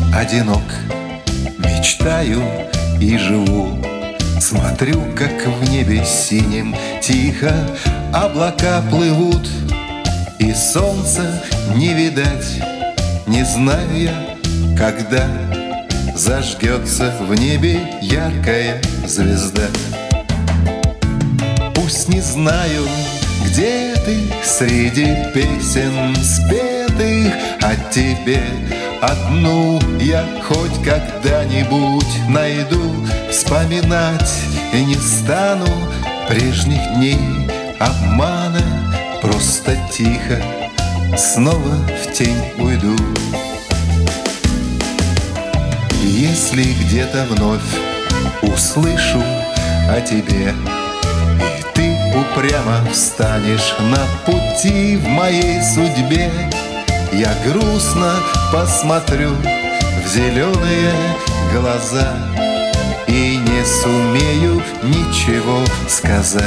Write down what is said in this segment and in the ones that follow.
одинок, мечтаю и живу. Смотрю, как в небе синем тихо облака плывут, и солнца не видать. Не знаю я, когда зажгется в небе яркая звезда. Пусть не знаю, где ты среди песен спетых, а тебе одну я хоть когда-нибудь найду. Вспоминать и не стану прежних дней обмана, просто тихо снова в тень уйду. И если где-то вновь услышу о тебе, и ты упрямо встанешь на пути в моей судьбе, я грустно посмотрю в зеленые глаза и не сумею ничего сказать.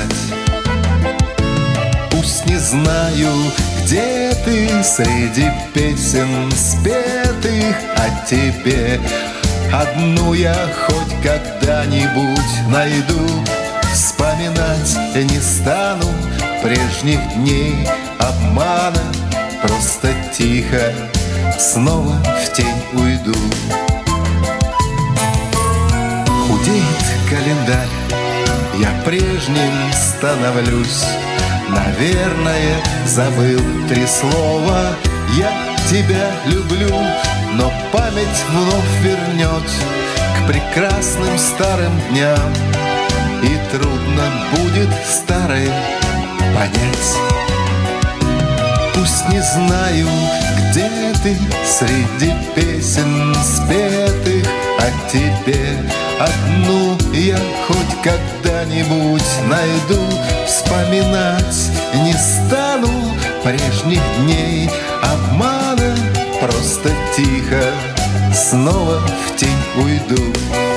Пусть не знаю, где ты среди песен спетых, а тебе одну я хоть когда-нибудь найду. Вспоминать не стану прежних дней обмана, просто тихо снова в тень уйду. Худеет календарь, я прежним становлюсь. Наверное, забыл 3 слова «Я тебя люблю», но память вновь вернет к прекрасным старым дням, и трудно будет старое понять. Пусть не знаю, где ты среди песен спетых, а тебе одну я хоть когда-нибудь найду. Вспоминать не стану прежних дней обмана, просто тихо снова в тень уйду.